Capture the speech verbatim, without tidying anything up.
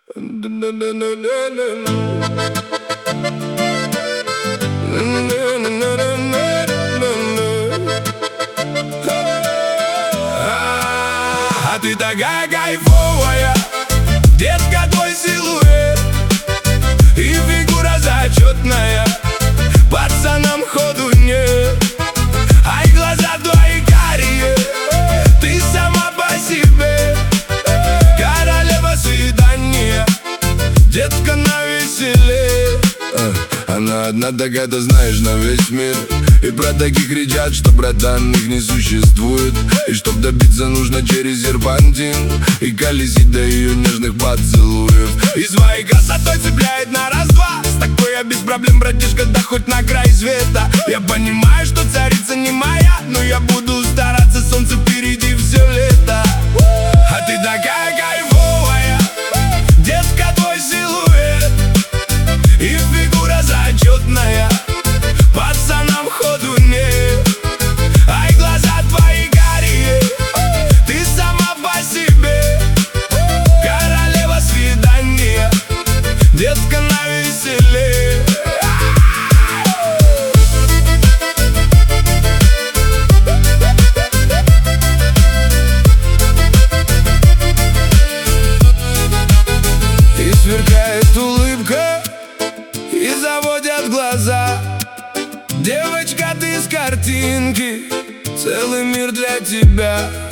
А ты такая кайфовая, детка, твой силуэт и фигура зачетная, пацанам ходу нет. Ай, глаза твои карие, ты сама по себе, королева свидания, детка навеселе. Она одна такая, ты знаешь, на весь мир. И про таких кричат, что, братан, их не существует. И чтоб добиться, нужно через серпантин и колесить до ее нежных поцелуев. И своей красотой цепляет на раз-два. С такой я без проблем, братишка, да хоть на край света. Я понимаю, что царица не моя, но я буду стараться, солнце впереди все лето. А ты такая кайфовая, детка, твой силуэт и фигура зачетная, пацанам ходу нет. Ай, глаза твои карие, ты сама по себе, королева свидания, детка навеселе. И сверкает улыбка, и заводят глаза. Девочка, ты с картинки, целый мир для тебя.